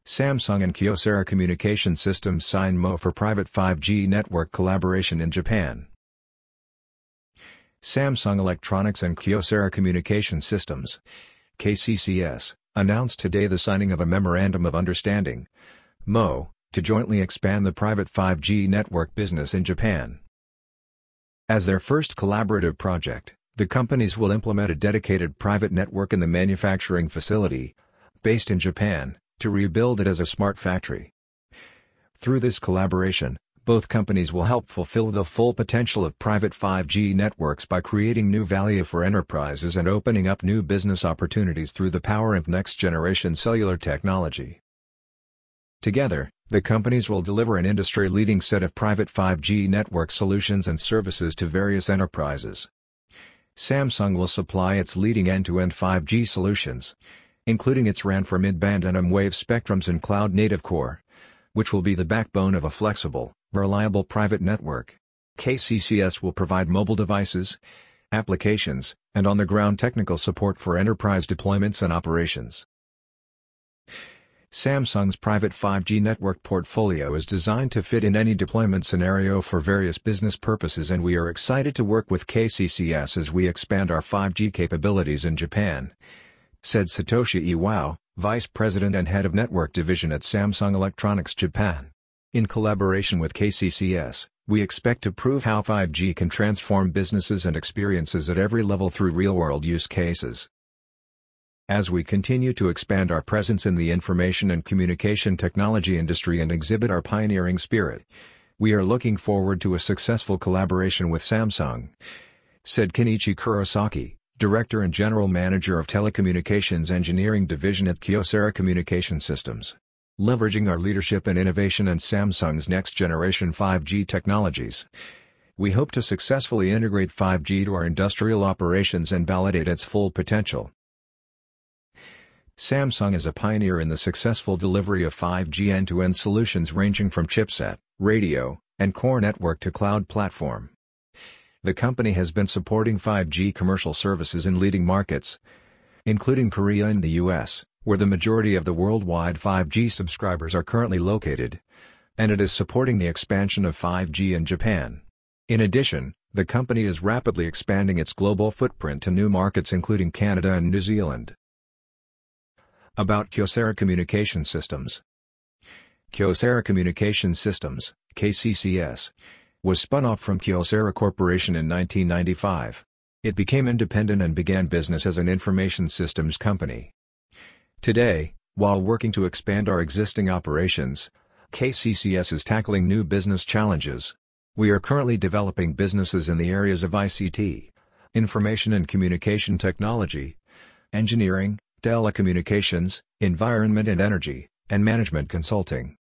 Samsung and Kyocera Communication Systems sign MO for private 5G network collaboration in Japan. Samsung Electronics and Kyocera Communication Systems (KCCS) announced today the signing of a Memorandum of Understanding (MO) to jointly expand the private 5G network business in Japan. As their first collaborative project, the companies will implement a dedicated private network in the manufacturing facility, based in Japan, to rebuild it as a smart factory. Through this collaboration, both companies will help fulfill the full potential of private 5G networks by creating new value for enterprises and opening up new business opportunities through the power of next-generation cellular technology. Together, the companies will deliver an industry-leading set of private 5G network solutions and services to various enterprises. Samsung will supply its leading end-to-end 5G solutions, including its RAN for mid-band and M-Wave spectrums and cloud-native core, which will be the backbone of a flexible, reliable private network. KCCS will provide mobile devices, applications, and on-the-ground technical support for enterprise deployments and operations. Samsung's private 5G network portfolio is designed to fit in any deployment scenario for various business purposes, and we are excited to work with KCCS as we expand our 5G capabilities in Japan, said Satoshi Iwao, Vice President and Head of Network Division at Samsung Electronics Japan. In collaboration with KCCS, we expect to prove how 5G can transform businesses and experiences at every level through real-world use cases. As we continue to expand our presence in the information and communication technology industry and exhibit our pioneering spirit, we are looking forward to a successful collaboration with Samsung, said Kenichi Kurosaki, Director and General Manager of Telecommunications Engineering Division at Kyocera Communication Systems. Leveraging our leadership and innovation and Samsung's next-generation 5G technologies, we hope to successfully integrate 5G to our industrial operations and validate its full potential. Samsung is a pioneer in the successful delivery of 5G end-to-end solutions ranging from chipset, radio, and core network to cloud platform. The company has been supporting 5G commercial services in leading markets, including Korea and the US, where the majority of the worldwide 5G subscribers are currently located, and it is supporting the expansion of 5G in Japan. In addition, the company is rapidly expanding its global footprint to new markets including Canada and New Zealand. About Kyocera Communication Systems. Kyocera Communication Systems, KCCS, was spun off from Kyocera Corporation in 1995. It became independent and began business as an information systems company. Today, while working to expand our existing operations, KCCS is tackling new business challenges. We are currently developing businesses in the areas of ICT, information and communication technology, engineering, telecommunications, environment and energy, and management consulting.